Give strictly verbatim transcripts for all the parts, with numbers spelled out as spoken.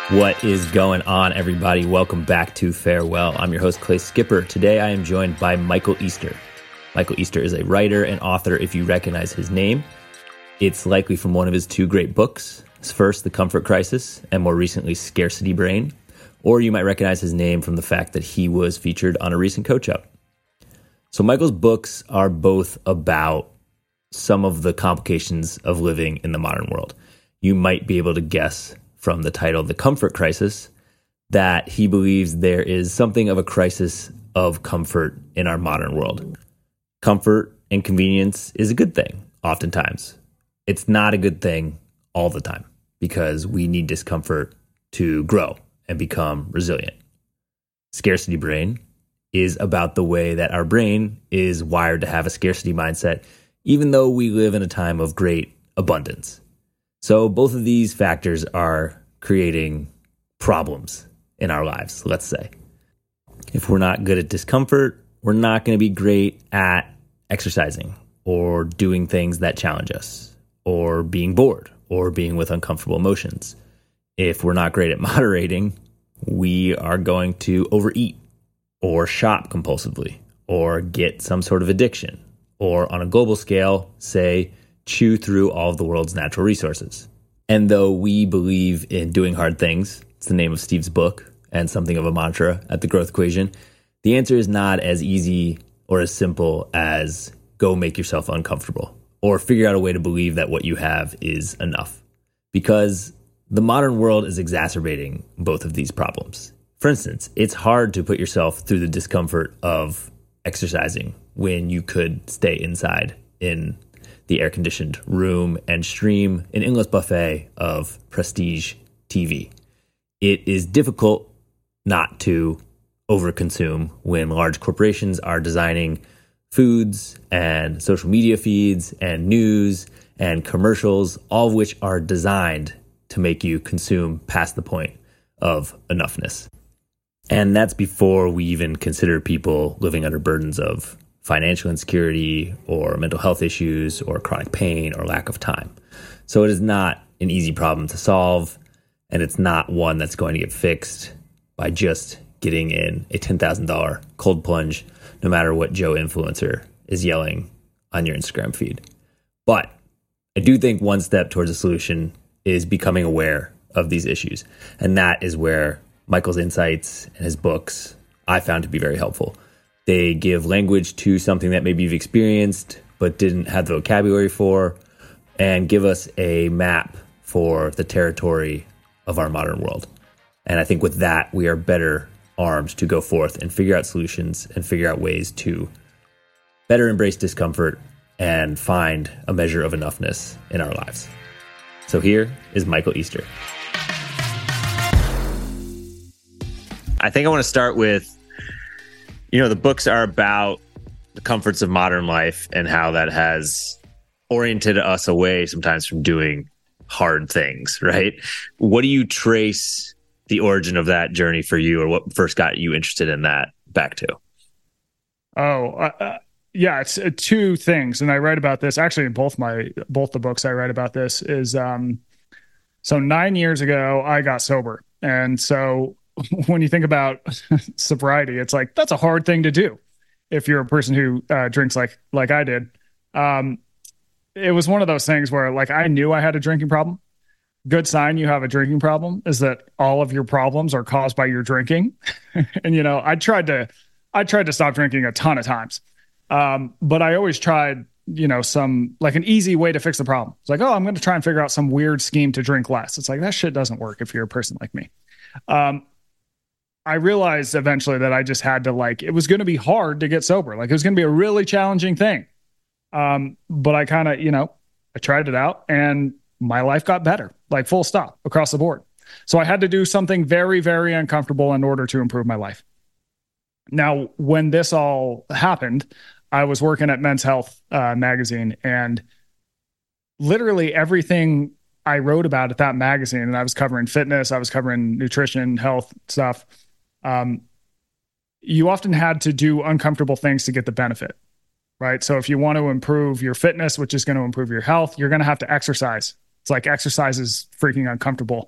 What is going on, everybody? Welcome back to Farewell. I'm your host, Clay Skipper. Today, I am joined by Michael Easter. Michael Easter is a writer and author, if you recognize his name. It's likely from one of his two great books. His first, The Comfort Crisis, and more recently, Scarcity Brain. Or you might recognize his name from the fact that he was featured on a recent Coach Up. So Michael's books are both about some of the complications of living in the modern world. You might be able to guess from the title, The Comfort Crisis, that he believes there is something of a crisis of comfort in our modern world. Comfort and convenience is a good thing, oftentimes. It's not a good thing all the time, because we need discomfort to grow and become resilient. Scarcity Brain is about the way that our brain is wired to have a scarcity mindset, even though we live in a time of great abundance. So both of these factors are creating problems in our lives, let's say. If we're not good at discomfort, we're not going to be great at exercising or doing things that challenge us or being bored or being with uncomfortable emotions. If we're not great at moderating, we are going to overeat or shop compulsively or get some sort of addiction or, on a global scale, say, chew through all of the world's natural resources. And though we believe in doing hard things, it's the name of Steve's book and something of a mantra at the Growth Equation, the answer is not as easy or as simple as go make yourself uncomfortable or figure out a way to believe that what you have is enough. Because the modern world is exacerbating both of these problems. For instance, it's hard to put yourself through the discomfort of exercising when you could stay inside in the air-conditioned room and stream an endless buffet of prestige T V. It is difficult not to overconsume when large corporations are designing foods and social media feeds and news and commercials, all of which are designed to make you consume past the point of enoughness. And that's before we even consider people living under burdens of financial insecurity or mental health issues or chronic pain or lack of time. So it is not an easy problem to solve, and it's not one that's going to get fixed by just getting in a ten thousand dollars cold plunge, no matter what Joe influencer is yelling on your Instagram feed. But I do think one step towards a solution is becoming aware of these issues. And that is where Michael's insights and his books I found to be very helpful. They give language to something that maybe you've experienced but didn't have the vocabulary for, and give us a map for the territory of our modern world. And I think with that, we are better armed to go forth and figure out solutions and figure out ways to better embrace discomfort and find a measure of enoughness in our lives. So here is Michael Easter. I think I want to start with, you know, the books are about the comforts of modern life and how that has oriented us away sometimes from doing hard things, right? What do you trace the origin of that journey for you, or what first got you interested in that back to? Oh, uh, yeah, it's uh, two things. And I write about this actually in both my, both the books I write about this is, um, so nine years ago, I got sober. And so when you think about sobriety, it's like, that's a hard thing to do if you're a person who uh, drinks like like I did. Um, it was one of those things where, like, I knew I had a drinking problem. Good sign you have a drinking problem is that all of your problems are caused by your drinking. And, you know, I tried to, I tried to stop drinking a ton of times. Um, but I always tried, you know, some, like, an easy way to fix the problem. It's like, oh, I'm going to try and figure out some weird scheme to drink less. It's like, that shit doesn't work if you're a person like me. Um, I realized eventually that I just had to, like, it was going to be hard to get sober. Like, it was going to be a really challenging thing. Um, but I kind of, you know, I tried it out and my life got better, like, full stop across the board. So I had to do something very, very uncomfortable in order to improve my life. Now, when this all happened, I was working at Men's Health uh, magazine, and literally everything I wrote about at that magazine, and I was covering fitness, I was covering nutrition, health stuff. Um, you often had to do uncomfortable things to get the benefit, right? So if you want to improve your fitness, which is going to improve your health, you're going to have to exercise. It's like exercise is freaking uncomfortable.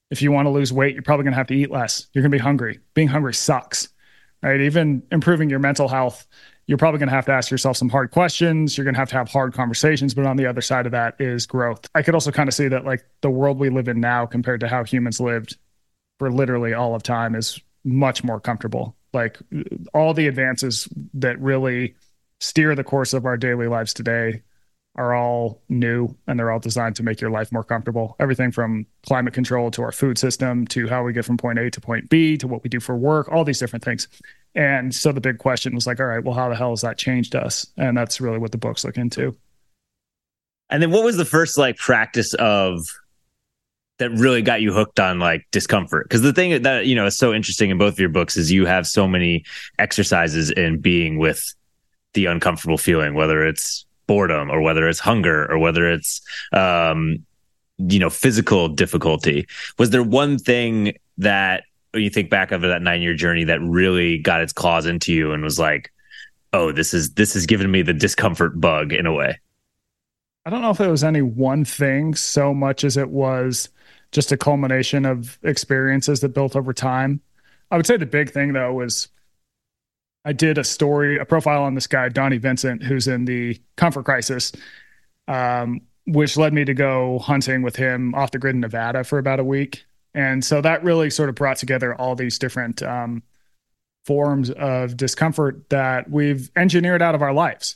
If you want to lose weight, you're probably going to have to eat less. You're going to be hungry. Being hungry sucks, right? Even improving your mental health, you're probably going to have to ask yourself some hard questions. You're going to have to have hard conversations. But on the other side of that is growth. I could also kind of see that like the world we live in now compared to how humans lived for literally all of time is much more comfortable. Like all the advances that really steer the course of our daily lives today are all new, and they're all designed to make your life more comfortable. Everything from climate control to our food system to how we get from point A to point B to what we do for work, all these different things. And so the big question was like, all right, well, how the hell has that changed us? And that's really what the books look into. And then what was the first like practice of that really got you hooked on like discomfort? Because the thing that, you know, is so interesting in both of your books is you have so many exercises in being with the uncomfortable feeling, whether it's boredom or whether it's hunger or whether it's, um, you know, physical difficulty. Was there one thing that when you think back over that nine year journey that really got its claws into you and was like, oh, this is, this has given me the discomfort bug in a way? I don't know if it was any one thing so much as it was just a culmination of experiences that built over time. I would say the big thing though was I did a story, a profile on this guy, Donnie Vincent, who's in the Comfort Crisis, um, which led me to go hunting with him off the grid in Nevada for about a week. And so that really sort of brought together all these different um, forms of discomfort that we've engineered out of our lives.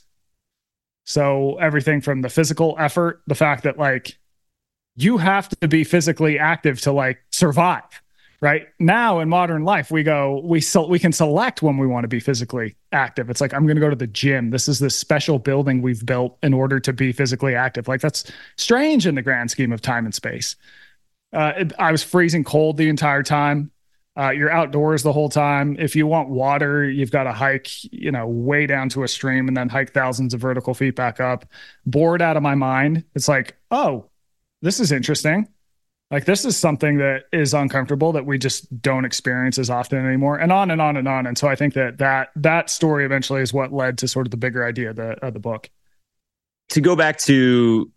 So everything from the physical effort, the fact that like you have to be physically active to like survive. Right now in modern life, we go, we so we can select when we want to be physically active. It's like, I'm going to go to the gym. This is this special building we've built in order to be physically active. Like that's strange in the grand scheme of time and space. Uh, it, I was freezing cold the entire time. Uh, you're outdoors the whole time. If you want water, you've got to hike, you know, way down to a stream and then hike thousands of vertical feet back up. Bored out of my mind. It's like, oh, this is interesting. Like this is something that is uncomfortable that we just don't experience as often anymore, and on and on and on. And so I think that that that story eventually is what led to sort of the bigger idea of the of the book. To go back to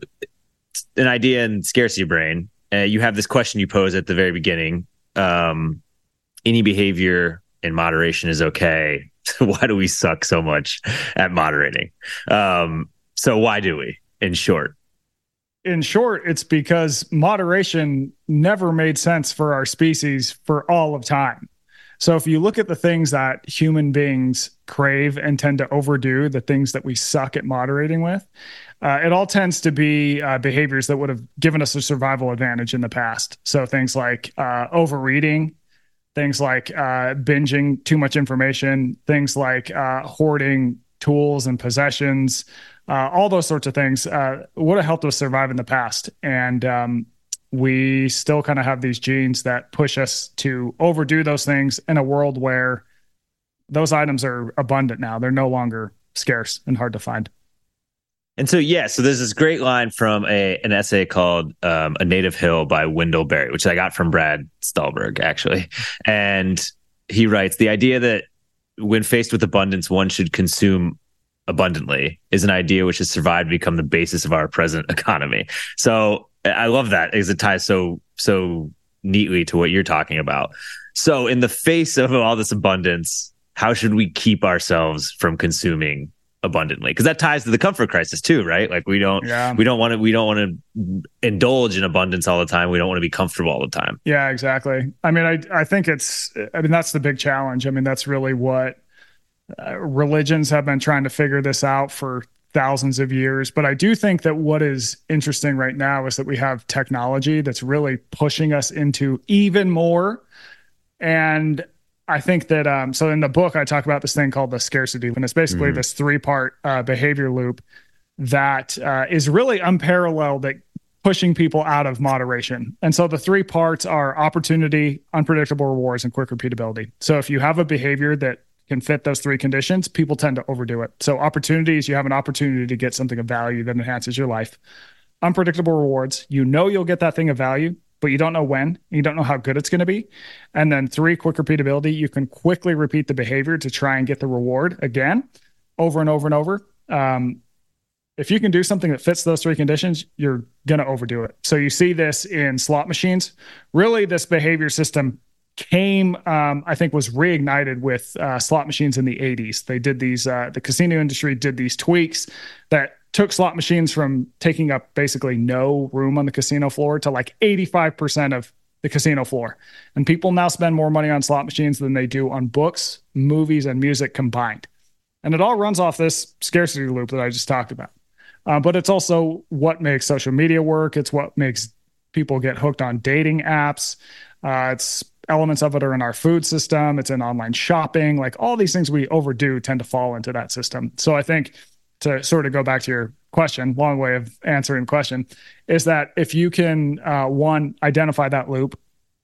an idea in Scarcity Brain, uh, you have this question you pose at the very beginning. Um, any behavior in moderation is okay. Why do we suck so much at moderating? Um, so why do we, in short? In short, it's because moderation never made sense for our species for all of time. So if you look at the things that human beings crave and tend to overdo, the things that we suck at moderating with, uh, it all tends to be uh, behaviors that would have given us a survival advantage in the past. So things like uh, overeating, things like uh, binging too much information, things like uh, hoarding tools and possessions, Uh, all those sorts of things uh, would have helped us survive in the past. And um, we still kind of have these genes that push us to overdo those things in a world where those items are abundant now. They're no longer scarce and hard to find. And so, yeah, so there's this great line from a an essay called um, A Native Hill by Wendell Berry, which I got from Brad Stulberg, actually. And he writes, the idea that when faced with abundance, one should consume abundantly is an idea which has survived to become the basis of our present economy. So I love that because it ties so so neatly to what you're talking about. So in the face of all this abundance, how should we keep ourselves from consuming abundantly? Because that ties to the comfort crisis too, right? Like we don't yeah. we don't want to we don't want to indulge in abundance all the time. We don't want to be comfortable all the time. Yeah, exactly. I mean, I I think it's I mean that's the big challenge. I mean, that's really what Uh, religions have been trying to figure this out for thousands of years. But I do think that what is interesting right now is that we have technology that's really pushing us into even more. And I think that, um, so in the book, I talk about this thing called the scarcity, and it's basically mm-hmm. this three part uh, behavior loop that uh, is really unparalleled at pushing people out of moderation. And so the three parts are opportunity, unpredictable rewards, and quick repeatability. So if you have a behavior that can fit those three conditions, people tend to overdo it. So opportunities, you have an opportunity to get something of value that enhances your life. Unpredictable rewards, you know you'll get that thing of value, but you don't know when, you don't know how good it's going to be. And then three, quick repeatability, you can quickly repeat the behavior to try and get the reward again, over and over and over. Um, If you can do something that fits those three conditions, you're going to overdo it. So you see this in slot machines. Really, this behavior system came, um, I think, was reignited with uh, slot machines in the eighties. They did these, uh, the casino industry did these tweaks that took slot machines from taking up basically no room on the casino floor to like eighty-five percent of the casino floor. And people now spend more money on slot machines than they do on books, movies, and music combined. And it all runs off this scarcity loop that I just talked about. Uh, but it's also what makes social media work. It's what makes people get hooked on dating apps. Uh, it's elements of it are in our food system. It's in online shopping. Like all these things we overdo tend to fall into that system. So I think to sort of go back to your question, long way of answering the question, is that if you can, uh, one, identify that loop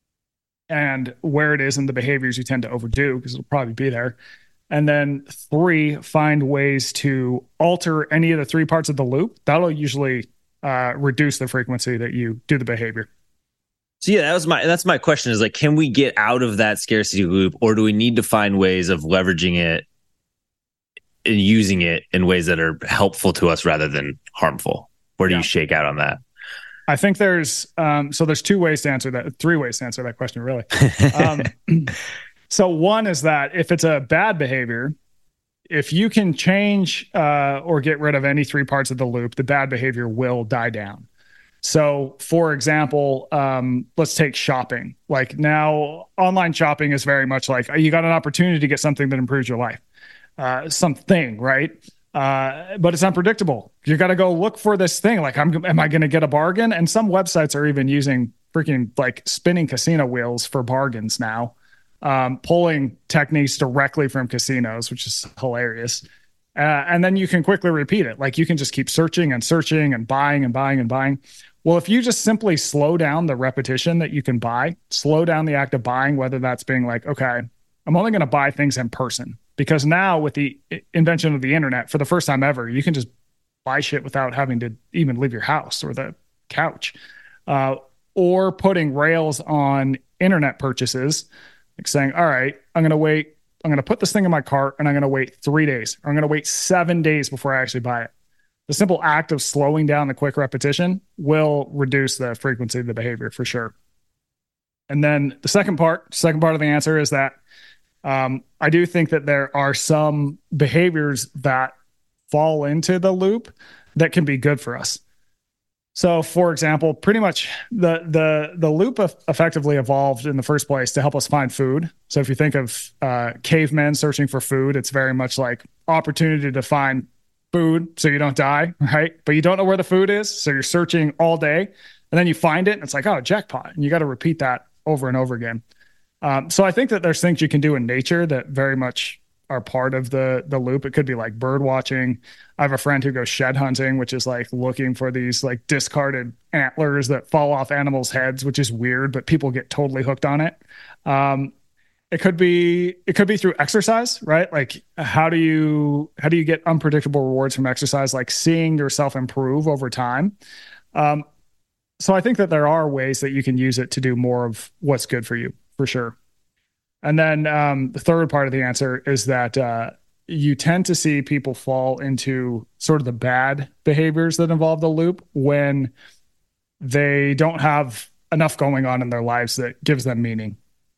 and where it is in the behaviors you tend to overdo, because it'll probably be there. And then three, find ways to alter any of the three parts of the loop. That'll usually uh, reduce the frequency that you do the behavior. So yeah, that was my that's my question is like, can we get out of that scarcity loop, or do we need to find ways of leveraging it and using it in ways that are helpful to us rather than harmful? Where do yeah. you shake out on that? I think there's um, so there's two ways to answer that, three ways to answer that question, really. Um, So one is that if it's a bad behavior, if you can change uh, or get rid of any three parts of the loop, the bad behavior will die down. So for example, um, let's take shopping. Like now online shopping is very much like you got an opportunity to get something that improves your life, uh, something, right? Uh, but it's unpredictable. You got to go look for this thing. Like, I'm, am I going to get a bargain? And some websites are even using freaking like spinning casino wheels for bargains now. Um, pulling techniques directly from casinos, which is hilarious. Uh, and then you can quickly repeat it. Like you can just keep searching and searching and buying and buying and buying. Well, if you just simply slow down the repetition that you can buy, slow down the act of buying, whether that's being like, okay, I'm only going to buy things in person, because now with the invention of the internet, for the first time ever, you can just buy shit without having to even leave your house or the couch, uh, or putting rails on internet purchases. Like saying, all right, I'm going to wait. I'm going to put this thing in my cart and I'm going to wait three days. Or I'm going to wait seven days before I actually buy it. The simple act of slowing down the quick repetition will reduce the frequency of the behavior for sure. And then the second part, second part of the answer is that um, I do think that there are some behaviors that fall into the loop that can be good for us. So, for example, pretty much the the the loop effectively evolved in the first place to help us find food. So if you think of uh, cavemen searching for food, it's very much like opportunity to find food so you don't die, right? But you don't know where the food is, so you're searching all day, and then you find it, and it's like, oh, jackpot. And you got to repeat that over and over again. Um, so I think that there's things you can do in nature that very much are part of the the loop. It could be like bird watching. I have a friend who goes shed hunting, which is like looking for these like discarded antlers that fall off animals' heads, which is weird, but people get totally hooked on it. Um, it could be it could be through exercise, right? Like how do you how do you get unpredictable rewards from exercise, like seeing yourself improve over time? Um, so I think that there are ways that you can use it to do more of what's good for you, for sure. And then um, the third part of the answer is that uh, you tend to see people fall into sort of the bad behaviors that involve the loop when they don't have enough going on in their lives that gives them meaning.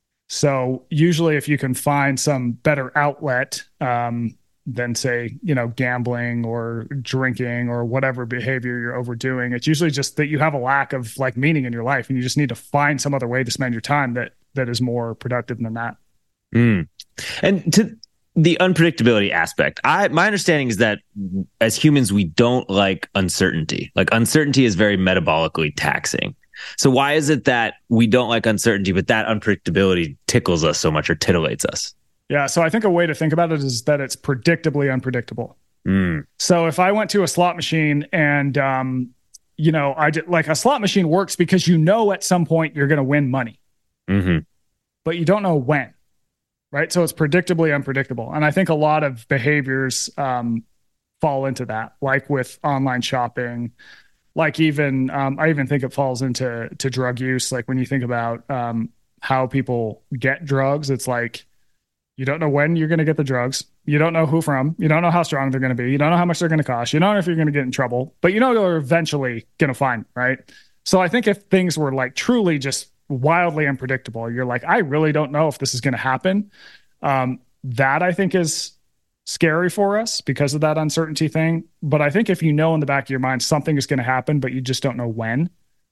So usually if you can find some better outlet um, than say, you know, gambling or drinking or whatever behavior you're overdoing, it's usually just that you have a lack of like meaning in your life and you just need to find some other way to spend your time that that is more productive than that. Mm. And to the unpredictability aspect, I my understanding is that as humans, we don't like uncertainty. Like uncertainty is very metabolically taxing. So why is it that we don't like uncertainty, but that unpredictability tickles us so much or titillates us? Yeah. So I think a way to think about it is that it's predictably unpredictable. Mm. So if I went to a slot machine and, um, you know, I did, like a slot machine works because you know at some point you're going to win money. Mm-hmm. But you don't know when, right? So it's predictably unpredictable. And I think a lot of behaviors um, fall into that, like with online shopping, like even, um, I even think it falls into to drug use. Like when you think about um, how people get drugs, it's like, you don't know when you're going to get the drugs. You don't know who from. You don't know how strong they're going to be. You don't know how much they're going to cost. You don't know if you're going to get in trouble, but you know they're eventually going to find, right? So I think if things were like truly just wildly unpredictable, you're like, I really don't know if this is going to happen. Um, that I think is scary for us because of that uncertainty thing. But I think if you know in the back of your mind something is going to happen, but you just don't know when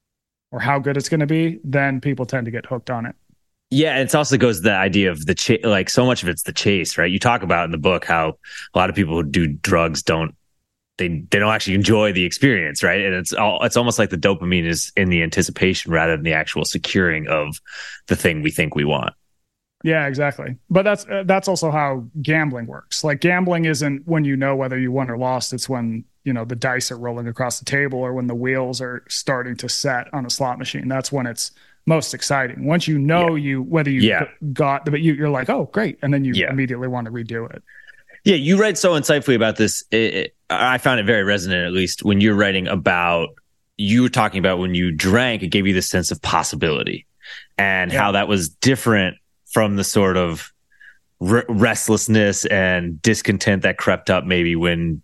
or how good it's going to be, then people tend to get hooked on it. Yeah, it also goes to the idea of the chase. Like so much of it's the chase, right? You talk about in the book how a lot of people who do drugs don't they they don't actually enjoy the experience, right? And it's all it's almost like the dopamine is in the anticipation rather than the actual securing of the thing we think we want. Yeah, exactly. But that's uh, that's also how gambling works. Like gambling isn't when you know whether you won or lost. It's when, you know, the dice are rolling across the table or when the wheels are starting to set on a slot machine. That's when it's most exciting. Once you know yeah. you whether you yeah. got, but you, you're like, oh, great, and then you yeah. immediately want to redo it. Yeah, you write so insightfully about this. It, it, I found it very resonant, at least when you're writing about you were talking about when you drank, it gave you this sense of possibility and yeah. how that was different from the sort of r- restlessness and discontent that crept up maybe when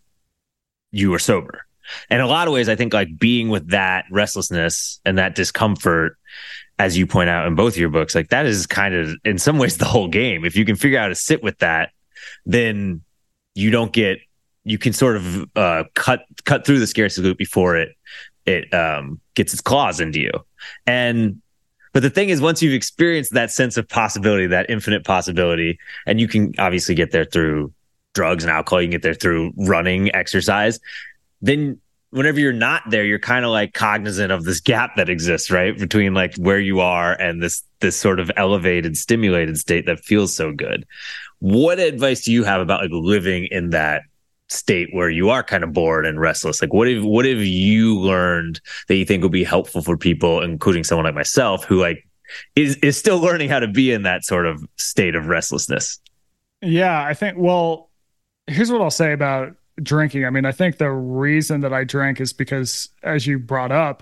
you were sober. And in a lot of ways, I think like being with that restlessness and that discomfort, as you point out in both of your books, like that is kind of in some ways the whole game. If you can figure out how to sit with that, then you don't get, you can sort of uh, cut cut through the scarcity loop before it it um, gets its claws into you. And but the thing is, once you've experienced that sense of possibility, that infinite possibility, and you can obviously get there through drugs and alcohol, you can get there through running, exercise, then whenever you're not there, you're kind of like cognizant of this gap that exists, right? Between like where you are and this this sort of elevated, stimulated state that feels so good. What advice do you have about like living in that state where you are kind of bored and restless? Like what have what have you learned that you think will be helpful for people, including someone like myself who like is is still learning how to be in that sort of state of restlessness? Yeah, I think, well, here's what I'll say about drinking. I mean, I think the reason that I drank is because, as you brought up,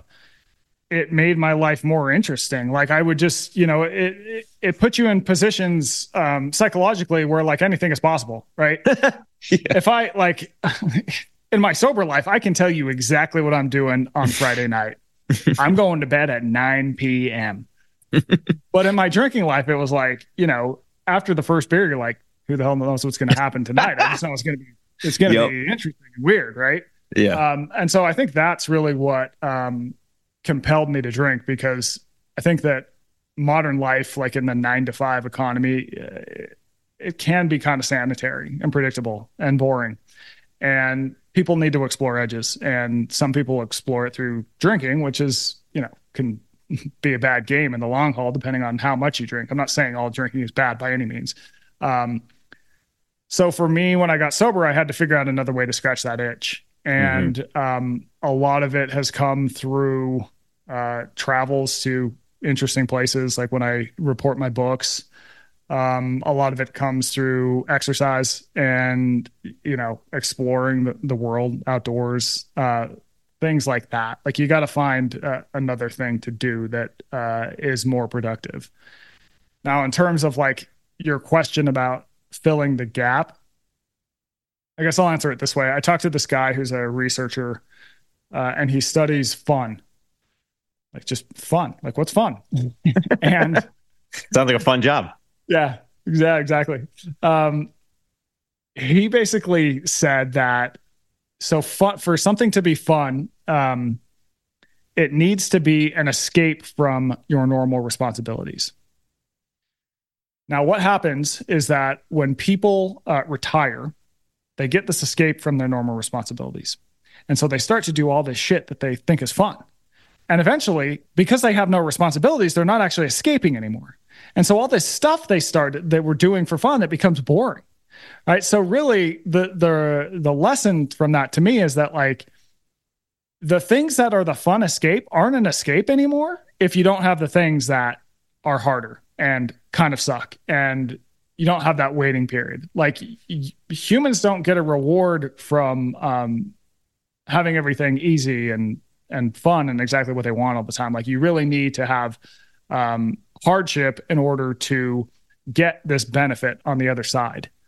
it made my life more interesting. Like I would just, you know, it it, it put you in positions um, psychologically where like anything is possible, right? yeah. If I like in my sober life, I can tell you exactly what I'm doing on Friday night. I'm going to bed at nine p.m. But in my drinking life, it was like, you know, after the first beer, you're like, who the hell knows what's going to happen tonight? I just know it's going to be, it's going to yep. be interesting and weird, right? Yeah. Um, and so I think that's really what um, compelled me to drink, because I think that modern life, like in the nine to five economy, it, it can be kind of sanitary and predictable and boring. And people need to explore edges. And some people explore it through drinking, which is, you know, can be a bad game in the long haul, depending on how much you drink. I'm not saying all drinking is bad by any means. Um, so for me, when I got sober, I had to figure out another way to scratch that itch. And mm-hmm. um, a lot of it has come through uh, travels to interesting places. Like when I report my books, um, a lot of it comes through exercise and, you know, exploring the, the world outdoors, uh, things like that. Like you got to find uh, another thing to do that uh, is more productive. Now, in terms of like your question about filling the gap, I guess I'll answer it this way. I talked to this guy who's a researcher, uh, and he studies fun, like just fun. Like what's fun? And sounds like a fun job. Yeah, yeah, exactly. Um, he basically said that so fun, for something to be fun, um, it needs to be an escape from your normal responsibilities. Now, what happens is that when people uh, retire, they get this escape from their normal responsibilities. And so they start to do all this shit that they think is fun. And eventually, because they have no responsibilities, they're not actually escaping anymore. And so all this stuff they started that we're doing for fun, that becomes boring. Right. So really the the the lesson from that to me is that like the things that are the fun escape aren't an escape anymore if you don't have the things that are harder and kind of suck and you don't have that waiting period. Like y- humans don't get a reward from um, having everything easy and and fun and exactly what they want all the time. Like you really need to have um, hardship in order to get this benefit on the other side.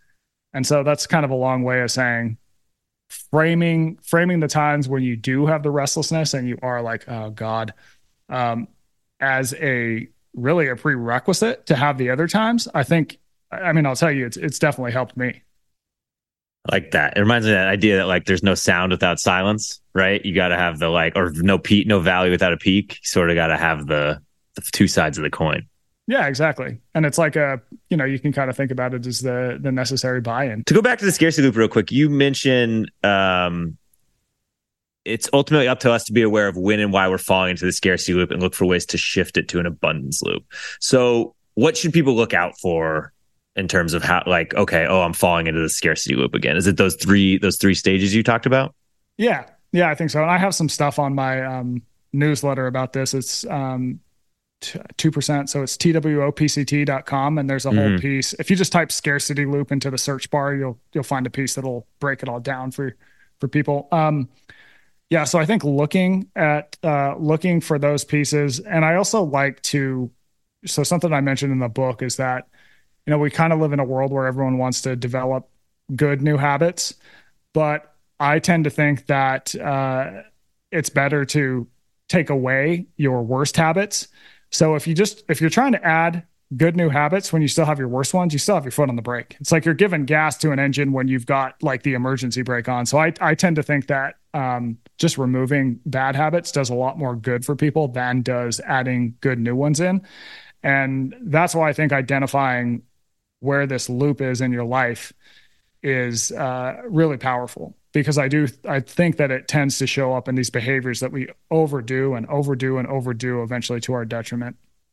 And so that's kind of a long way of saying framing framing the times when you do have the restlessness and you are like, oh God, um, as a really a prerequisite to have the other times. I think, I mean, I'll tell you, it's it's definitely helped me. Like that. It reminds me of that idea that like there's no sound without silence, right? You got to have the like, or no peak, no valley without a peak. You sort of got to have the, the two sides of the coin. Yeah, exactly. And it's like a, you know, you can kind of think about it as the the necessary buy-in. To go back to the scarcity loop real quick, you mentioned um, it's ultimately up to us to be aware of when and why we're falling into the scarcity loop and look for ways to shift it to an abundance loop. So what should people look out for in terms of how, like, okay, oh, I'm falling into the scarcity loop again? Is it those three those three stages you talked about? Yeah, yeah, I think so. And I have some stuff on my um, newsletter about this. It's um, two percent. So it's T W O P C T dot com. And there's a mm-hmm. whole piece. If you just type scarcity loop into the search bar, you'll, you'll find a piece that'll break it all down for, for people. Um, yeah. So I think looking at, uh, looking for those pieces. And I also like to, so something I mentioned in the book is that, you know, we kind of live in a world where everyone wants to develop good new habits, but I tend to think that, uh, it's better to take away your worst habits. So if you just, if you're trying to add good new habits when you still have your worst ones, you still have your foot on the brake. It's like you're giving gas to an engine when you've got like the emergency brake on. So I, I tend to think that um, just removing bad habits does a lot more good for people than does adding good new ones in. And that's why I think identifying where this loop is in your life is uh, really powerful, because I do, I think that it tends to show up in these behaviors that we overdo and overdo and overdo eventually to our detriment.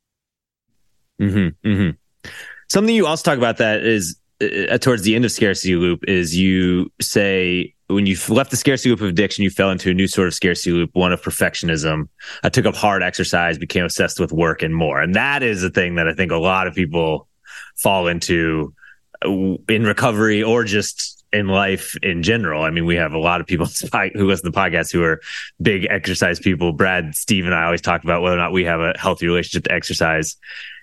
Mm-hmm, mm-hmm. Something you also talk about that is uh, towards the end of scarcity loop is you say when you left the scarcity loop of addiction, you fell into a new sort of scarcity loop, one of perfectionism. I took up hard exercise, became obsessed with work and more. And that is a thing that I think a lot of people fall into in recovery or just in life in general. I mean, we have a lot of people who listen to the podcast who are big exercise people. Brad, Steve, and I always talk about whether or not we have a healthy relationship to exercise.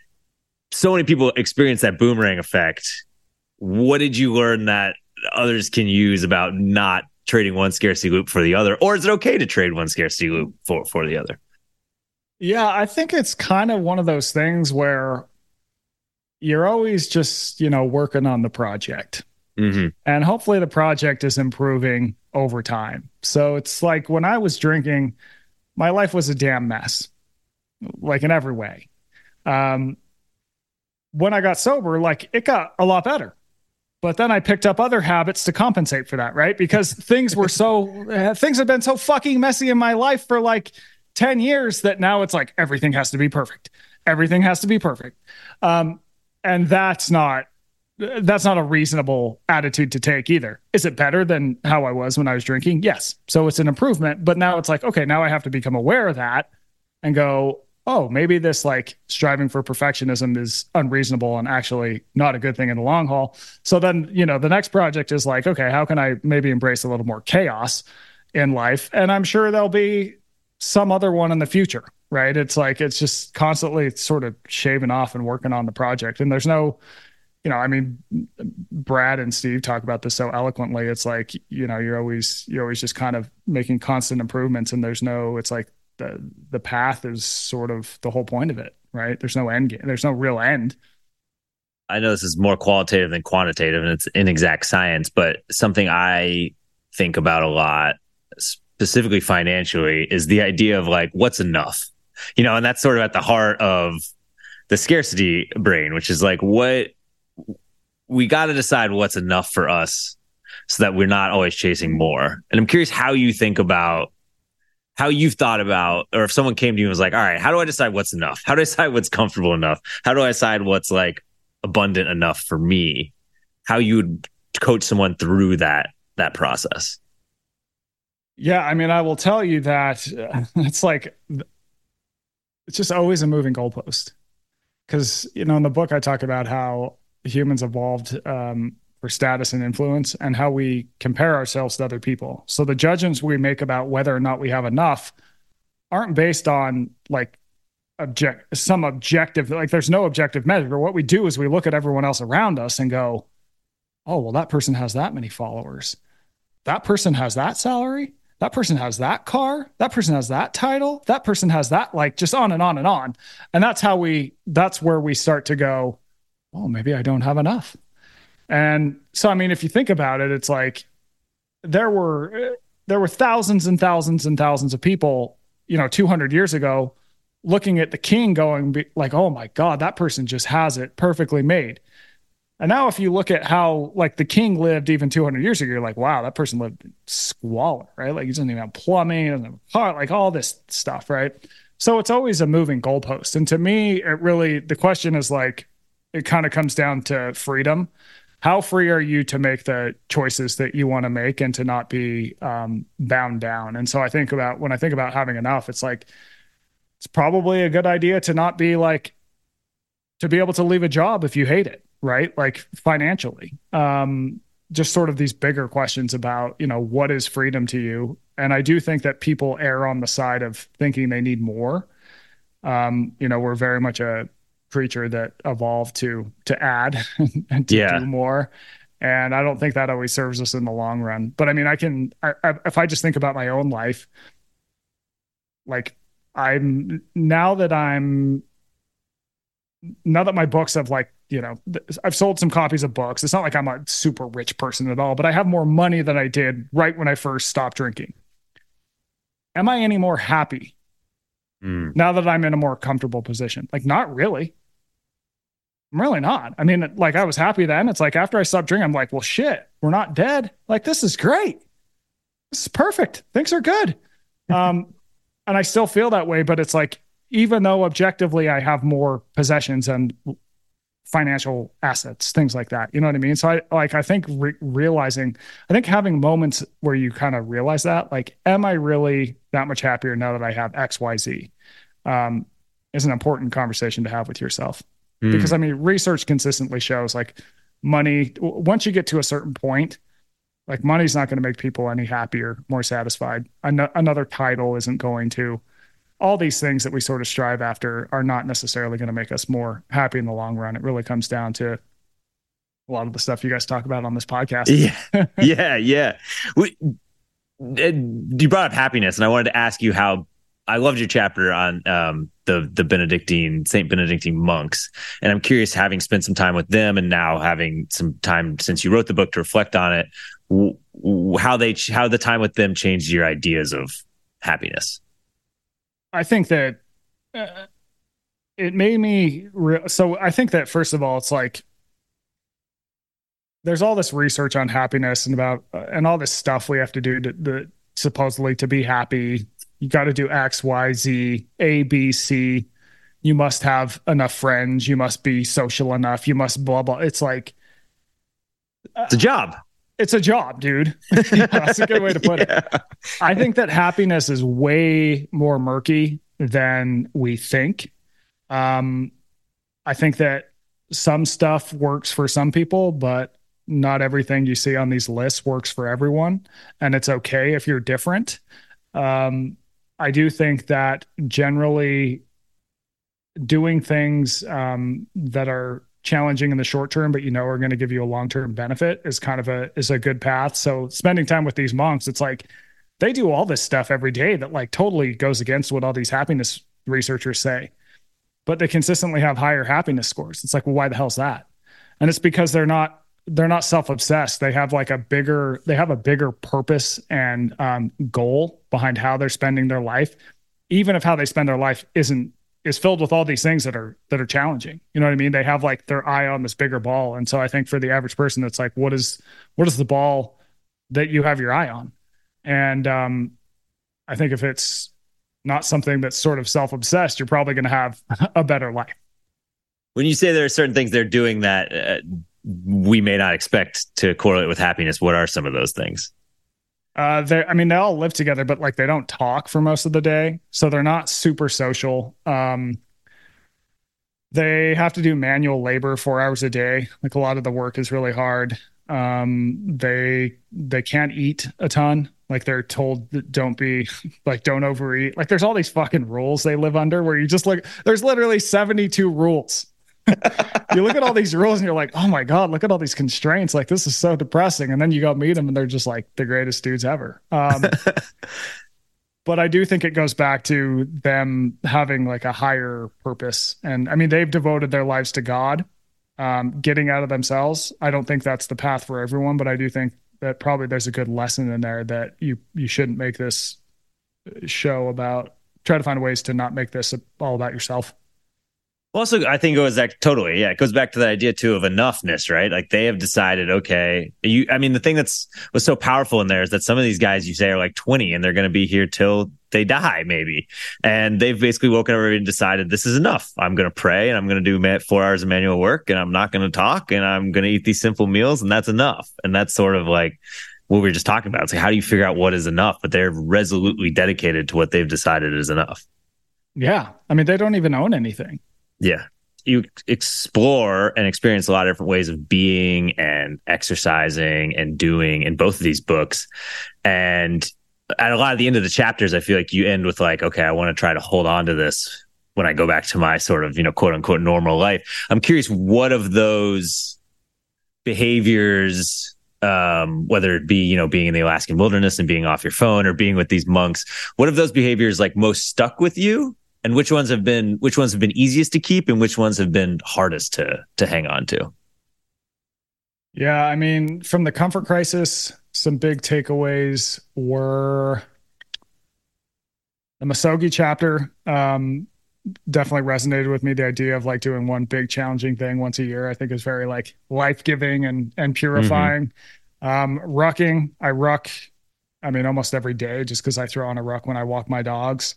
So many people experience that boomerang effect. What did you learn that others can use about not trading one scarcity loop for the other? Or is it okay to trade one scarcity loop for, for the other? Yeah, I think it's kind of one of those things where you're always just, you know, working on the project. Mm-hmm. And hopefully the project is improving over time. So it's like when I was drinking, my life was a damn mess, like in every way. Um, when I got sober, like it got a lot better. But then I picked up other habits to compensate for that, right? Because things were so, uh, things have been so fucking messy in my life for like ten years that now it's like everything has to be perfect. Everything has to be perfect. Um, and that's not, that's not a reasonable attitude to take either. Is it better than how I was when I was drinking? Yes. So it's an improvement, but now it's like, okay, now I have to become aware of that and go, oh, maybe this like striving for perfectionism is unreasonable and actually not a good thing in the long haul. So then, you know, the next project is like, okay, how can I maybe embrace a little more chaos in life? And I'm sure there'll be some other one in the future, right? It's like, it's just constantly sort of shaving off and working on the project. And there's no, you know, I mean, Brad and Steve talk about this so eloquently. It's like, you know, you're always, you're always just kind of making constant improvements, and there's no, it's like the, the path is sort of the whole point of it, right? There's no end game. There's no real end. I know this is more qualitative than quantitative and it's inexact science, but something I think about a lot, specifically financially, is the idea of like, what's enough, you know, and that's sort of at the heart of the scarcity brain, which is like, what, we got to decide what's enough for us so that we're not always chasing more. And I'm curious how you think about how you've thought about, or if someone came to you and was like, all right, how do I decide what's enough? How do I decide what's comfortable enough? How do I decide what's like abundant enough for me? How you would coach someone through that, that process? Yeah. I mean, I will tell you that uh, it's like, it's just always a moving goalpost. Cause, you know, in the book, I talk about how humans evolved um, for status and influence and how we compare ourselves to other people. So the judgments we make about whether or not we have enough aren't based on like object, some objective, like there's no objective measure. What we do is we look at everyone else around us and go, Oh, well, that person has that many followers. That person has that salary. That person has that car. That person has that title. That person has that, like just on and on and on. And that's how we, that's where we start to go, oh, maybe I don't have enough. And so, I mean, if you think about it, it's like there were, there were thousands and thousands and thousands of people, you know, two hundred years ago, looking at the king going like, oh my God, that person just has it perfectly made. And now if you look at how like the king lived even two hundred years ago, you're like, wow, that person lived in squalor, right? Like he doesn't even have plumbing, doesn't have a car, like all this stuff, right? So it's always a moving goalpost. And to me, it really, the question is like, it kind of comes down to freedom. How free are you to make the choices that you want to make and to not be um, bound down? And so I think about, when I think about having enough, it's like, it's probably a good idea to not be like, to be able to leave a job if you hate it, right? Like financially, um, just sort of these bigger questions about, you know, what is freedom to you? And I do think that people err on the side of thinking they need more. Um, you know, we're very much a creature that evolved to, to add and to Yeah. do more. And I don't think that always serves us in the long run. But I mean, I can, I, I, if I just think about my own life, like I'm, now that I'm, now that my books have like, you know, I've sold some copies of books. It's not like I'm a super rich person at all, but I have more money than I did right when I first stopped drinking. Am I any more happy mm. now that I'm in a more comfortable position? Like, not really. I'm really not. I mean, like I was happy then. It's like after I stopped drinking, I'm like, well, shit, we're not dead. Like, this is great. This is perfect. Things are good. Um, and I still feel that way, but it's like, even though objectively I have more possessions and financial assets, things like that, you know what I mean? So I like, I think re- realizing, I think having moments where you kind of realize that, like, am I really that much happier now that I have X, Y, Z, um, is an important conversation to have with yourself. Mm. Because I mean, research consistently shows like money, once you get to a certain point, like money's not going to make people any happier, more satisfied. An- another title isn't going to. All these things that we sort of strive after are not necessarily going to make us more happy in the long run. It really comes down to a lot of the stuff you guys talk about on this podcast. Yeah, yeah, yeah. We, you brought up happiness, and I wanted to ask you how. I loved your chapter on um, the the Benedictine Saint Benedictine monks, and I'm curious, having spent some time with them, and now having some time since you wrote the book to reflect on it, how they how the time with them changed your ideas of happiness. I think that uh, it made me re- so I think that first of all, it's like there's all this research on happiness and about uh, and all this stuff we have to do to, to supposedly to be happy. You got to do X, Y, Z, A, B, C. You must have enough friends. You must be social enough. You must blah blah. It's like uh, it's a job. It's a job, dude. Yeah, that's a good way to put yeah. it. I think that happiness is way more murky than we think. Um, I think that some stuff works for some people, but not everything you see on these lists works for everyone. And it's okay if you're different. Um, I do think that generally doing things um, that are challenging in the short term, but you know are going to give you a long-term benefit is kind of a is a good path. So spending time with these monks, it's like they do all this stuff every day that like totally goes against what all these happiness researchers say, but they consistently have higher happiness scores. It's like, well, why the hell's that? And it's because they're not they're not self-obsessed. They have like a bigger they have a bigger purpose and um, goal behind how they're spending their life, even if how they spend their life isn't is filled with all these things that are that are challenging. You know what I mean? They have like their eye on this bigger ball. And so I think for the average person, it's like, what is what is the ball that you have your eye on? And um, I think if it's not something that's sort of self-obsessed, you're probably going to have a better life. When you say there are certain things they're doing that uh, we may not expect to correlate with happiness, what are some of those things? Uh, they, I mean, they all live together, but like they don't talk for most of the day, so they're not super social. Um, they have to do manual labor four hours a day. Like a lot of the work is really hard. Um, they they can't eat a ton. Like they're told that don't be like don't overeat. Like there's all these fucking rules they live under where you just look. There's literally seventy-two rules. You look at all these rules and you're like, oh my God, look at all these constraints. Like, this is so depressing. And then you go meet them and they're just like the greatest dudes ever. Um, but I do think it goes back to them having like a higher purpose. And I mean, they've devoted their lives to God, um, getting out of themselves. I don't think that's the path for everyone, but I do think that probably there's a good lesson in there that you, you shouldn't make this show about, try to find ways to not make this all about yourself. Also, I think it was like totally, yeah. It goes back to that idea too of enoughness, right? Like they have decided, okay, you. I mean, the thing that's was so powerful in there is that some of these guys you say are like twenty and they're going to be here till they die, maybe. And they've basically woken up and decided this is enough. I'm going to pray and I'm going to do four hours of manual work and I'm not going to talk and I'm going to eat these simple meals and that's enough. And that's sort of like what we were just talking about. It's like, how do you figure out what is enough? But they're resolutely dedicated to what they've decided is enough. Yeah, I mean, they don't even own anything. Yeah. You explore and experience a lot of different ways of being and exercising and doing in both of these books. And at a lot of the end of the chapters, I feel like you end with like, okay, I want to try to hold on to this when I go back to my sort of, you know, quote unquote normal life. I'm curious, what of those behaviors, um, whether it be, you know, being in the Alaskan wilderness and being off your phone or being with these monks, what of those behaviors like most stuck with you? And which ones have been which ones have been easiest to keep and which ones have been hardest to to hang on to? Yeah, I mean, from the comfort crisis, some big takeaways were the Misogi chapter. Um, definitely resonated with me. The idea of like doing one big challenging thing once a year, I think is very like life-giving and and purifying. Mm-hmm. Um, rucking, I ruck, I mean, almost every day just because I throw on a ruck when I walk my dogs.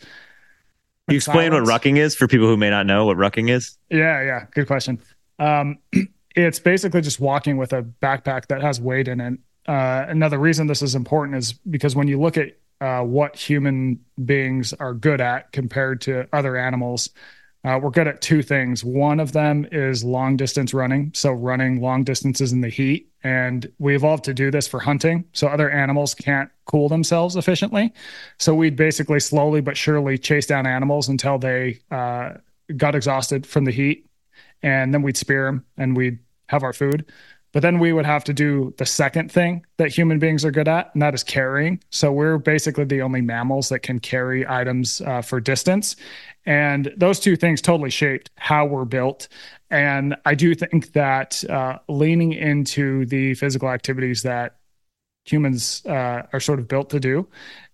Can you explain silence. What rucking is for people who may not know what rucking is? Yeah, yeah. Good question. Um, it's basically just walking with a backpack that has weight in it. Uh, another reason this is important is because when you look at uh, what human beings are good at compared to other animals, uh, we're good at two things. One of them is long distance running. So running long distances in the heat. And we evolved to do this for hunting. So other animals can't cool themselves efficiently. So we'd basically slowly but surely chase down animals until they uh, got exhausted from the heat. And then we'd spear them and we'd have our food. But then we would have to do the second thing that human beings are good at, and that is carrying. So we're basically the only mammals that can carry items uh, for distance. And those two things totally shaped how we're built. And I do think that uh, leaning into the physical activities that humans uh, are sort of built to do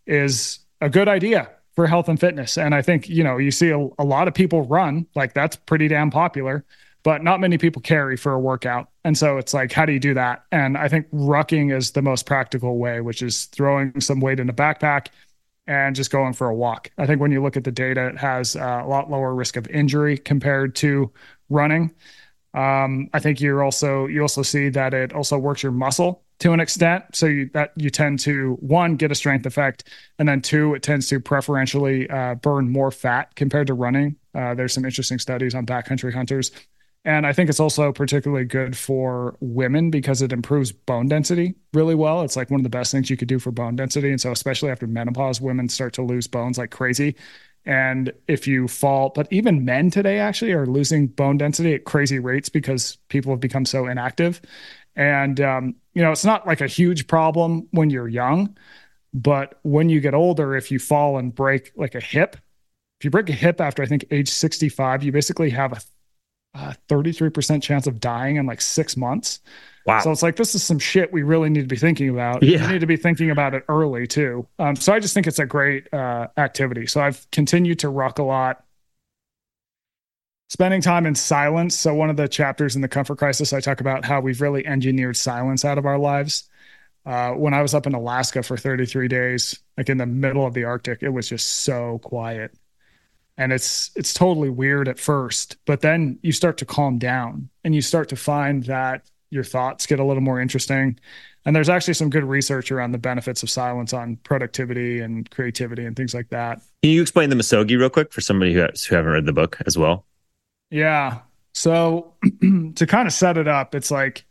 is a good idea for health and fitness. And I think, you know, you see a, a lot of people run, like that's pretty damn popular, but not many people carry for a workout. And so it's like, how do you do that? And I think rucking is the most practical way, which is throwing some weight in a backpack and just going for a walk. I think when you look at the data, it has uh, a lot lower risk of injury compared to running. Um, I think you're also, you also see that it also works your muscle to an extent. So you, that you tend to, one, get a strength effect, and then two, it tends to preferentially uh, burn more fat compared to running. Uh, there's some interesting studies on backcountry hunters. And I think it's also particularly good for women because it improves bone density really well. It's like one of the best things you could do for bone density. And so especially after menopause, women start to lose bones like crazy. And if you fall, but even men today actually are losing bone density at crazy rates because people have become so inactive. And, um, you know, it's not like a huge problem when you're young, but when you get older, if you fall and break like a hip, if you break a hip after I think age sixty-five, you basically have a Uh, thirty-three percent chance of dying in like six months. Wow. So it's like, this is some shit we really need to be thinking about. Yeah. We need to be thinking about it early too. Um, so I just think it's a great uh, activity. So I've continued to ruck a lot. Spending time in silence. So one of the chapters in the Comfort Crisis, I talk about how we've really engineered silence out of our lives. Uh, when I was up in Alaska for thirty-three days, like in the middle of the Arctic, it was just so quiet. And it's it's totally weird at first, but then you start to calm down and you start to find that your thoughts get a little more interesting. And there's actually some good research around the benefits of silence on productivity and creativity and things like that. Can you explain the Misogi real quick for somebody who, has, who haven't read the book as well? Yeah. So to kind of set it up, it's like,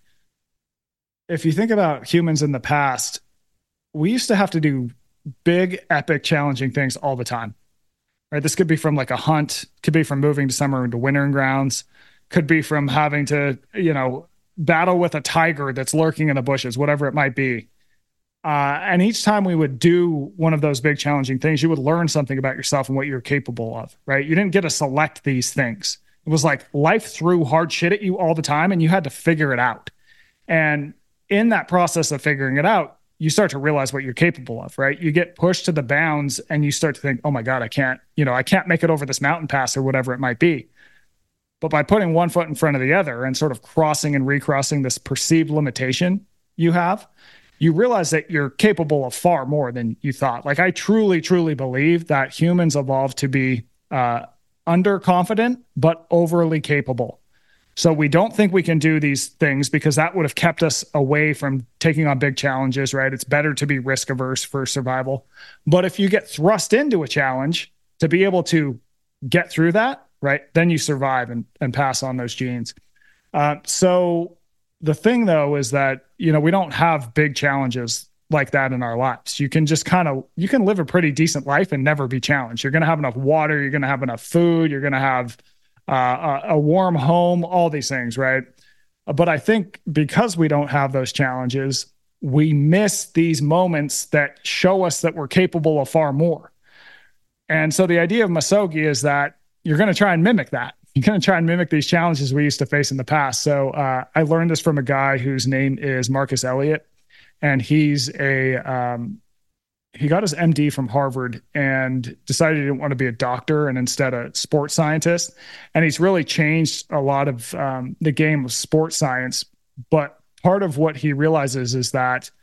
if you think about humans in the past, we used to have to do big, epic, challenging things all the time. Right, this could be from like a hunt, could be from moving to summer into wintering grounds, could be from having to, you know, battle with a tiger that's lurking in the bushes, whatever it might be. Uh, and each time we would do one of those big challenging things, you would learn something about yourself and what you're capable of, right? You didn't get to select these things. It was like life threw hard shit at you all the time and you had to figure it out. And in that process of figuring it out, you start to realize what you're capable of, right? You get pushed to the bounds and you start to think, oh my God, I can't, you know, I can't make it over this mountain pass or whatever it might be. But by putting one foot in front of the other and sort of crossing and recrossing this perceived limitation you have, you realize that you're capable of far more than you thought. Like I truly, truly believe that humans evolved to be uh, underconfident, but overly capable. So we don't think we can do these things because that would have kept us away from taking on big challenges, right? It's better to be risk averse for survival. But if you get thrust into a challenge to be able to get through that, right, then you survive and, and pass on those genes. Uh, so the thing though, is that, you know, we don't have big challenges like that in our lives. You can just kind of, you can live a pretty decent life and never be challenged. You're going to have enough water. You're going to have enough food. You're going to have uh, a, a warm home, all these things, right? But I think because we don't have those challenges, we miss these moments that show us that we're capable of far more. And so the idea of Misogi is that you're going to try and mimic that. You're going to try and mimic these challenges we used to face in the past. So uh, I learned this from a guy whose name is Marcus Elliott, and he's a um, he got his M D from Harvard and decided he didn't want to be a doctor and instead a sports scientist. And he's really changed a lot of um, the game of sports science. But part of what he realizes is that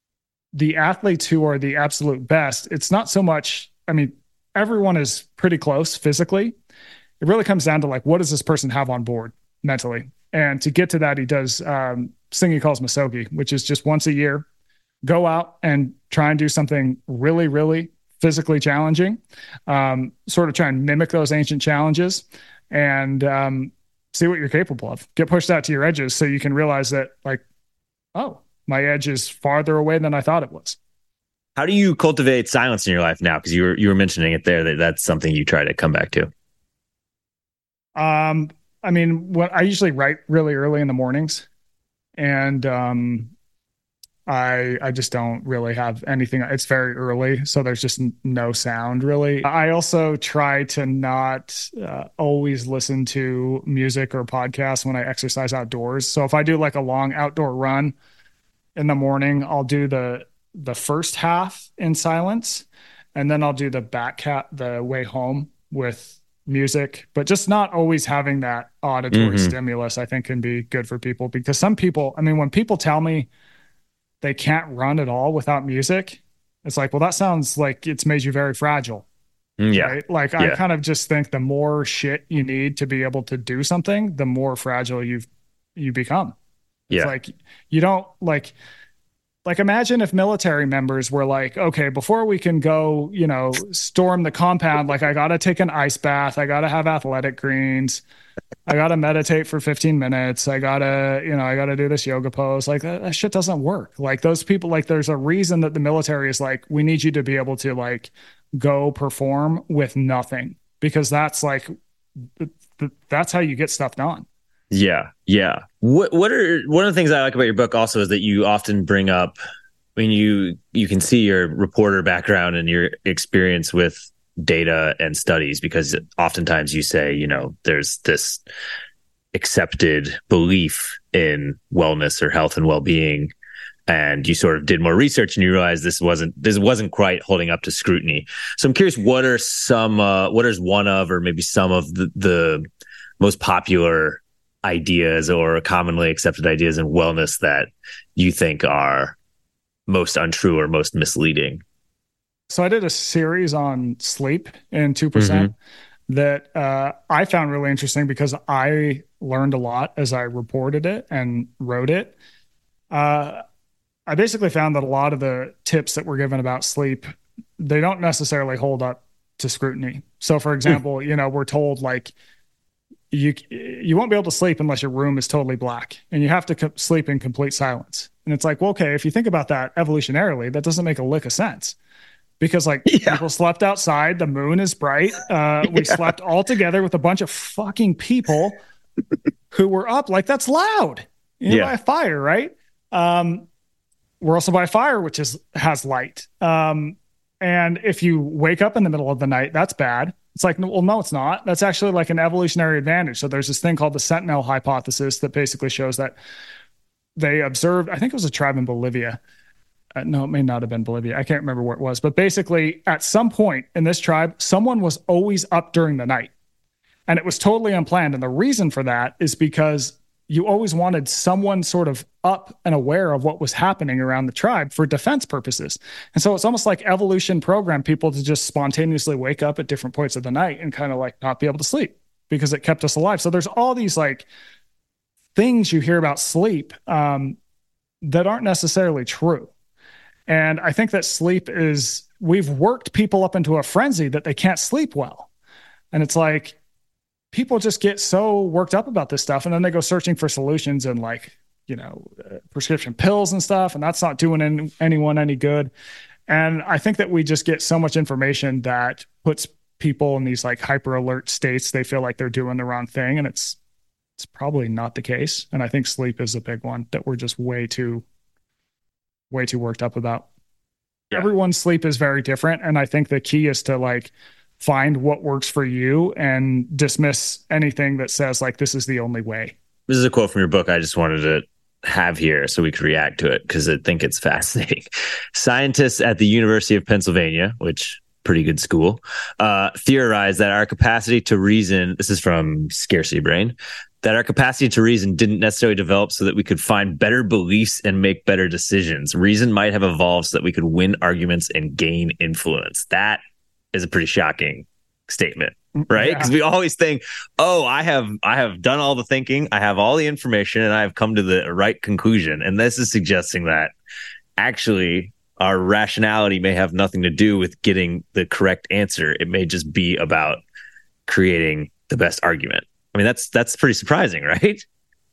the athletes who are the absolute best, it's not so much, I mean, everyone is pretty close physically. It really comes down to like, what does this person have on board mentally? And to get to that, he does um, thing he calls Misogi, which is just once a year, go out and try and do something really, really physically challenging, um, sort of try and mimic those ancient challenges and um, see what you're capable of. Get pushed out to your edges so you can realize that like, oh, my edge is farther away than I thought it was. How do you cultivate silence in your life now? Because you were you were mentioning it there that that's something you try to come back to. Um, I mean, what I usually write really early in the mornings, and um, I I just don't really have anything. It's very early, so there's just no sound really. I also try to not uh, always listen to music or podcasts when I exercise outdoors. So if I do like a long outdoor run in the morning, I'll do the the first half in silence, and then I'll do the back cat the way home with music, but just not always having that auditory mm-hmm. stimulus, I think can be good for people, because some people, I mean, when people tell me they can't run at all without music, it's like, well, that sounds like it's made you very fragile. Yeah. Right? Like yeah. I kind of just think the more shit you need to be able to do something, the more fragile you've, you become. It's yeah. like, you don't like, Like imagine if military members were like, okay, before we can go, you know, storm the compound, like I got to take an ice bath. I got to have athletic greens. I got to meditate for fifteen minutes. I got to, you know, I got to do this yoga pose. Like that, that shit doesn't work. Like those people, like there's a reason that the military is like, we need you to be able to like go perform with nothing, because that's like, that's how you get stuff done. Yeah. Yeah. What, what are, one of the things I like about your book also is that you often bring up when you, you can see your reporter background and your experience with data and studies, because oftentimes you say, you know, there's this accepted belief in wellness or health and well-being, and you sort of did more research and you realized this wasn't, this wasn't quite holding up to scrutiny. So I'm curious, what are some, uh, what is one of, or maybe some of the, the most popular ideas or commonly accepted ideas in wellness that you think are most untrue or most misleading? So I did a series on sleep in two percent mm-hmm. that uh, I found really interesting because I learned a lot as I reported it and wrote it. Uh, I basically found that a lot of the tips that were given about sleep, they don't necessarily hold up to scrutiny. So for example, you know, we're told like, you you won't be able to sleep unless your room is totally black, and you have to co- sleep in complete silence. And it's like, well, okay, if you think about that evolutionarily, that doesn't make a lick of sense, because like yeah. people slept outside, the moon is bright. Uh, we yeah. slept all together with a bunch of fucking people who were up. Like, that's loud. You're Yeah. by a fire, right? Um, we're also by a fire, which is has light. Um, and if you wake up in the middle of the night, that's bad. It's like, well, no, it's not. That's actually like an evolutionary advantage. So there's this thing called the Sentinel hypothesis that basically shows that they observed, I think it was a tribe in Bolivia. Uh, no, it may not have been Bolivia. I can't remember where it was. But basically, at some point in this tribe, someone was always up during the night. And it was totally unplanned. And the reason for that is because you always wanted someone sort of up and aware of what was happening around the tribe for defense purposes. And so it's almost like evolution programmed people to just spontaneously wake up at different points of the night and kind of like not be able to sleep because it kept us alive. So there's all these like things you hear about sleep um, that aren't necessarily true. And I think that sleep is, we've worked people up into a frenzy that they can't sleep well. And it's like, people just get so worked up about this stuff, and then they go searching for solutions and like, you know, uh, prescription pills and stuff, and that's not doing any, anyone any good. And I think that we just get so much information that puts people in these like hyper alert states. They feel like they're doing the wrong thing, and it's it's probably not the case. And I think sleep is a big one that we're just way too way too worked up about. Yeah. Everyone's sleep is very different, and I think the key is to like find what works for you and dismiss anything that says like this is the only way. This is a quote from your book I just wanted to have here so we could react to it because I think it's fascinating. Scientists at the University of Pennsylvania, which pretty good school, uh, theorized that our capacity to reason, this is from Scarcity Brain, that our capacity to reason didn't necessarily develop so that we could find better beliefs and make better decisions. Reason might have evolved so that we could win arguments and gain influence. That is a pretty shocking statement, right? Because yeah. we always think, oh, I have I have done all the thinking, I have all the information, and I have come to the right conclusion. And this is suggesting that actually our rationality may have nothing to do with getting the correct answer. It may just be about creating the best argument. I mean, that's that's pretty surprising, right?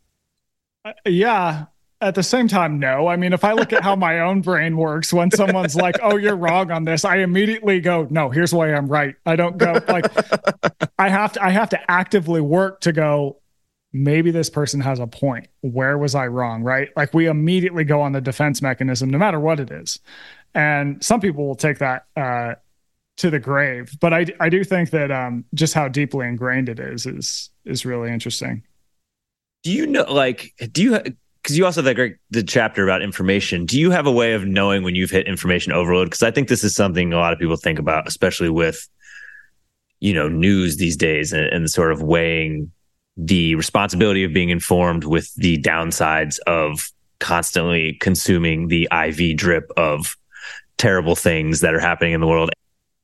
Uh, yeah. At the same time, no. I mean, if I look at how my own brain works, when someone's like, oh, you're wrong on this, I immediately go, no, here's why I'm right. I don't go like, I have to, I have to actively work to go, maybe this person has a point. Where was I wrong? Right? Like we immediately go on the defense mechanism, no matter what it is. And some people will take that uh, to the grave. But I, I do think that um, just how deeply ingrained it is, is, is really interesting. Do you know, like, do you, because you also have that great the chapter about information. Do you have a way of knowing when you've hit information overload? Because I think this is something a lot of people think about, especially with, you know, news these days and, and sort of weighing the responsibility of being informed with the downsides of constantly consuming the I V drip of terrible things that are happening in the world.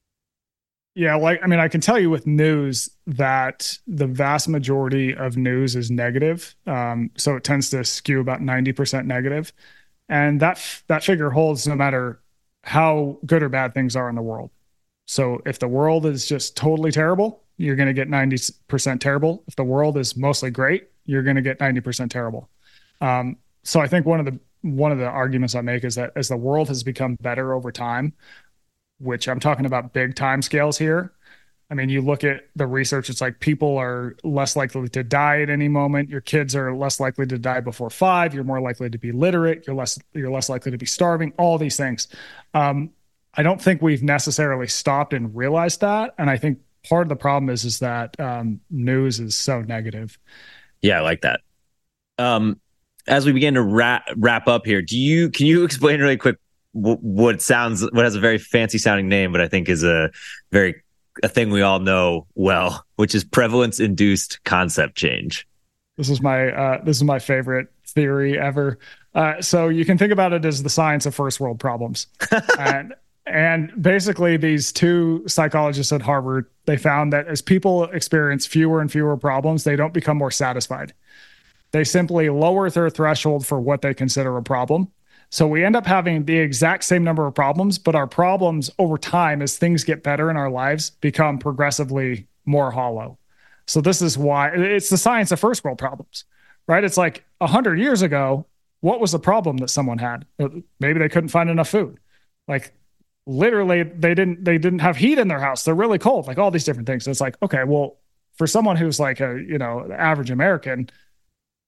Yeah, like, I mean, I can tell you with news that the vast majority of news is negative. Um, so it tends to skew about ninety percent negative. And that, that figure holds no matter how good or bad things are in the world. So if the world is just totally terrible, you're going to get ninety percent terrible. If the world is mostly great, you're going to get ninety percent terrible. Um, so I think one of the, one of the arguments I make is that as the world has become better over time, which I'm talking about big time scales here. I mean, you look at the research, it's like people are less likely to die at any moment. Your kids are less likely to die before five. You're more likely to be literate. You're less, you're less likely to be starving, all these things. Um, I don't think we've necessarily stopped and realized that. And I think part of the problem is, is that um, news is so negative. Yeah, I like that. Um, as we begin to wrap, wrap up here, do you, can you explain really quick what sounds, what has a very fancy sounding name, but I think is a very, a thing we all know well, which is prevalence induced concept change. This is my, uh, this is my favorite theory ever. Uh, so you can think about it as the science of first world problems. and, and basically these two psychologists at Harvard, they found that as people experience fewer and fewer problems, they don't become more satisfied. They simply lower their threshold for what they consider a problem. So we end up having the exact same number of problems, but our problems over time, as things get better in our lives, become progressively more hollow. So this is why it's the science of first world problems, right? It's like a hundred years ago, what was the problem that someone had? Maybe they couldn't find enough food. Like literally they didn't, they didn't have heat in their house. They're really cold, like all these different things. So it's like, okay, well, for someone who's like a, you know, the average American,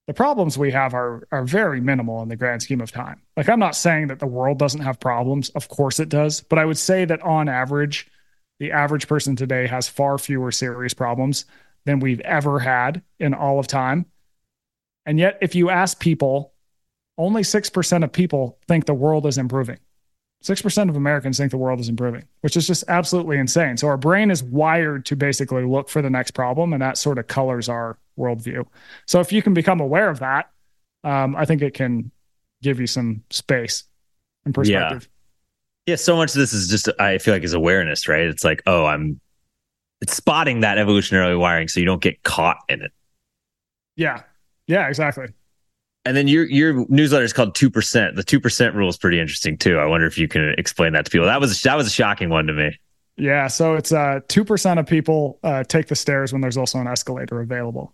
The problems we have are are very minimal in the grand scheme of time. Like, I'm not saying that the world doesn't have problems. Of course it does. But I would say that on average, the average person today has far fewer serious problems than we've ever had in all of time. And yet, if you ask people, only six percent of people think the world is improving. six percent of Americans think the world is improving, which is just absolutely insane. So our brain is wired to basically look for the next problem, and that sort of colors our worldview. So if you can become aware of that, um, I think it can give you some space and perspective. Yeah. yeah, so much of this is just, I feel like, is awareness, right? It's like, oh, I'm it's spotting that evolutionary wiring so you don't get caught in it. Yeah. Yeah, exactly. And then your your newsletter is called two percent. The two percent rule is pretty interesting too. I wonder if you can explain that to people. That was that was a shocking one to me. Yeah, so it's uh two percent of people uh, take the stairs when there's also an escalator available.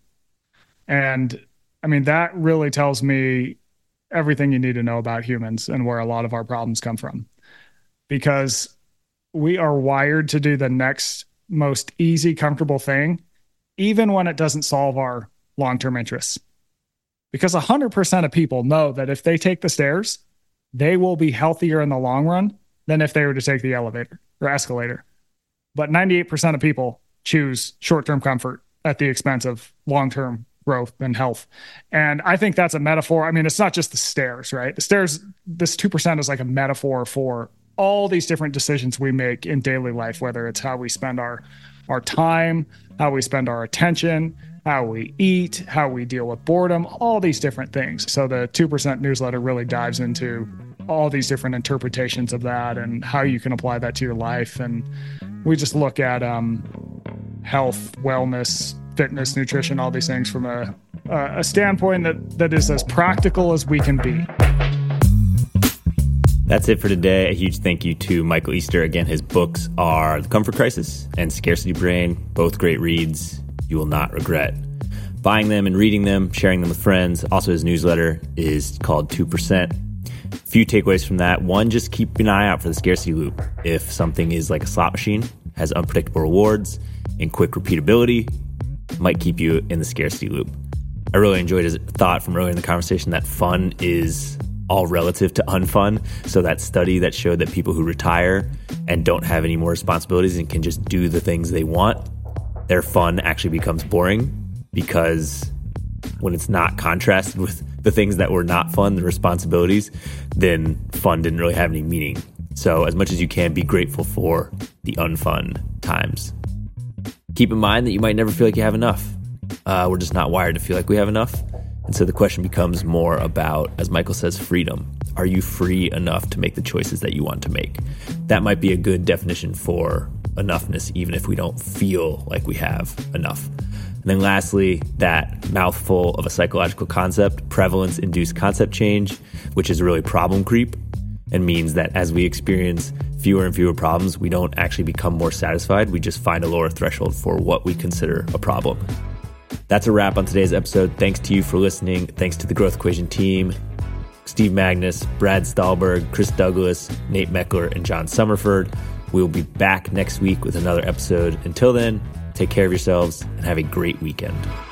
And I mean, that really tells me everything you need to know about humans and where a lot of our problems come from. Because we are wired to do the next most easy, comfortable thing, even when it doesn't solve our long-term interests. Because one hundred percent of people know that if they take the stairs, they will be healthier in the long run than if they were to take the elevator or escalator. But ninety-eight percent of people choose short-term comfort at the expense of long-term growth and health. And I think that's a metaphor. I mean, it's not just the stairs, right? The stairs, this two percent is like a metaphor for all these different decisions we make in daily life, whether it's how we spend our, our time, how we spend our attention, how we eat, how we deal with boredom, all these different things. So the two percent newsletter really dives into all these different interpretations of that and how you can apply that to your life. And we just look at um, health, wellness, fitness, nutrition, all these things from a, a standpoint that, that is as practical as we can be. That's it for today. A huge thank you to Michael Easter. Again, his books are The Comfort Crisis and Scarcity Brain, both great reads. You will not regret buying them and reading them, sharing them with friends. Also, his newsletter is called two percent. A few takeaways from that. One, just keep an eye out for the scarcity loop. If something is like a slot machine, has unpredictable rewards and quick repeatability, might keep you in the scarcity loop. I really enjoyed his thought from earlier in the conversation that fun is all relative to unfun. So that study that showed that people who retire and don't have any more responsibilities and can just do the things they want, their fun actually becomes boring, because when it's not contrasted with the things that were not fun, the responsibilities, then fun didn't really have any meaning. So as much as you can, be grateful for the unfun times. Keep in mind that you might never feel like you have enough. Uh, we're just not wired to feel like we have enough. And so the question becomes more about, as Michael says, freedom. Are you free enough to make the choices that you want to make? That might be a good definition for enoughness, even if we don't feel like we have enough. And then lastly, that mouthful of a psychological concept, prevalence-induced concept change, which is really problem creep, and means that as we experience fewer and fewer problems, we don't actually become more satisfied. We just find a lower threshold for what we consider a problem. That's a wrap on today's episode. Thanks to you for listening. Thanks to the Growth Equation team, Steve Magnus, Brad Stahlberg, Chris Douglas, Nate Meckler, and John Summerford. We'll be back next week with another episode. Until then, take care of yourselves and have a great weekend.